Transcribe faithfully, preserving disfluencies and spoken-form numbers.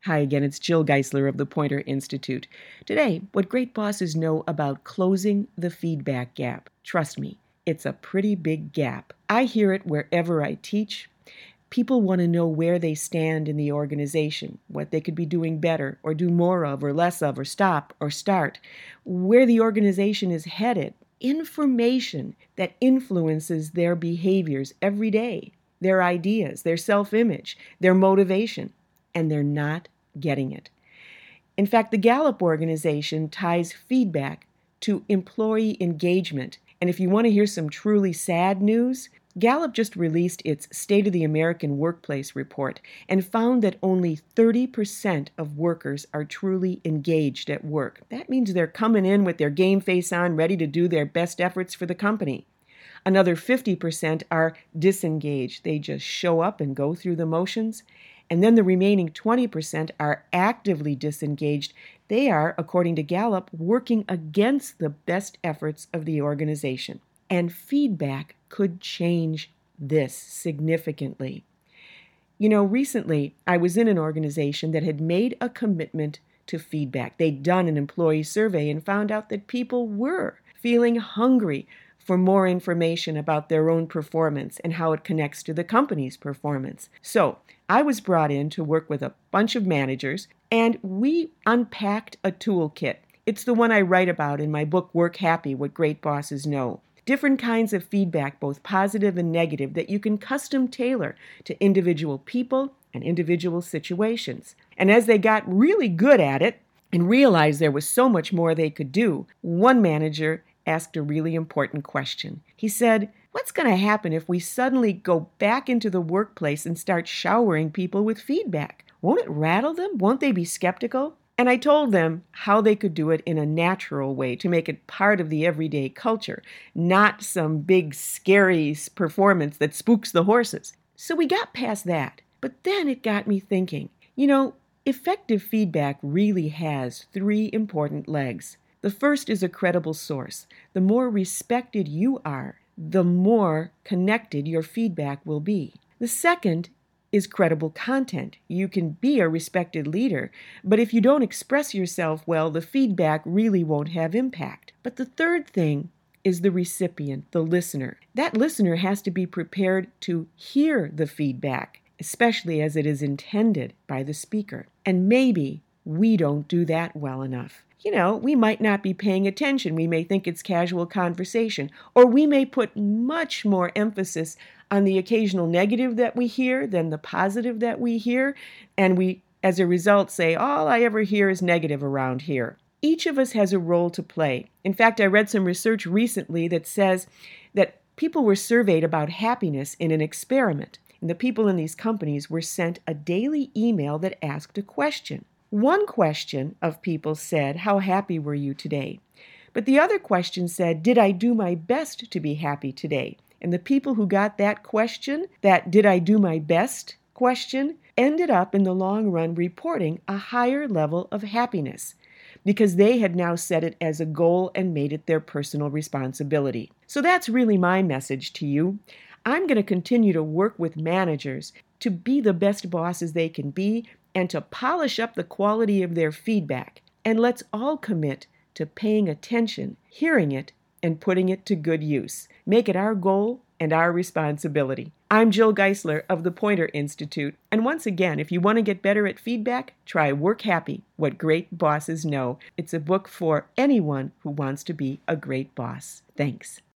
Hi again, it's Jill Geisler of the Poynter Institute. Today, what great bosses know about closing the feedback gap. Trust me, it's a pretty big gap. I hear it wherever I teach. People want to know where they stand in the organization, what they could be doing better, or do more of, or less of, or stop, or start, where the organization is headed. Information that influences their behaviors every day, their ideas, their self-image, their motivation. And they're not getting it. In fact, the Gallup organization ties feedback to employee engagement. And if you want to hear some truly sad news, Gallup just released its State of the American Workplace report and found that only thirty percent of workers are truly engaged at work. That means they're coming in with their game face on, ready to do their best efforts for the company. Another fifty percent are disengaged. They just show up and go through the motions. And then the remaining twenty percent are actively disengaged. They are, according to Gallup, working against the best efforts of the organization. And feedback could change this significantly. You know, recently I was in an organization that had made a commitment to feedback. They'd done an employee survey and found out that people were feeling hungry for more information about their own performance and how it connects to the company's performance. So I was brought in to work with a bunch of managers, and we unpacked a toolkit. It's the one I write about in my book, Work Happy, What Great Bosses Know. Different kinds of feedback, both positive and negative, that you can custom tailor to individual people and individual situations. And as they got really good at it and realized there was so much more they could do, one manager asked a really important question. He said, "What's going to happen if we suddenly go back into the workplace and start showering people with feedback? Won't it rattle them? Won't they be skeptical?" And I told them how they could do it in a natural way to make it part of the everyday culture, not some big, scary performance that spooks the horses. So we got past that. But then it got me thinking, you know, effective feedback really has three important legs. The first is a credible source. The more respected you are, the more connected your feedback will be. The second is credible content. You can be a respected leader, but if you don't express yourself well, the feedback really won't have impact. But the third thing is the recipient, the listener. That listener has to be prepared to hear the feedback, especially as it is intended by the speaker. And maybe we don't do that well enough. You know, we might not be paying attention. We may think it's casual conversation, or we may put much more emphasis on the occasional negative that we hear than the positive that we hear, and we, as a result, say, all I ever hear is negative around here. Each of us has a role to play. In fact, I read some research recently that says that people were surveyed about happiness in an experiment, and the people in these companies were sent a daily email that asked a question. One question of people said, "How happy were you today?" But the other question said, "Did I do my best to be happy today?" And the people who got that question, that "Did I do my best?" question, ended up in the long run reporting a higher level of happiness because they had now set it as a goal and made it their personal responsibility. So that's really my message to you. I'm going to continue to work with managers to be the best bosses they can be and to polish up the quality of their feedback. And let's all commit to paying attention, hearing it, and putting it to good use. Make it our goal and our responsibility. I'm Jill Geisler of the Poynter Institute. And once again, if you want to get better at feedback, try Work Happy, What Great Bosses Know. It's a book for anyone who wants to be a great boss. Thanks.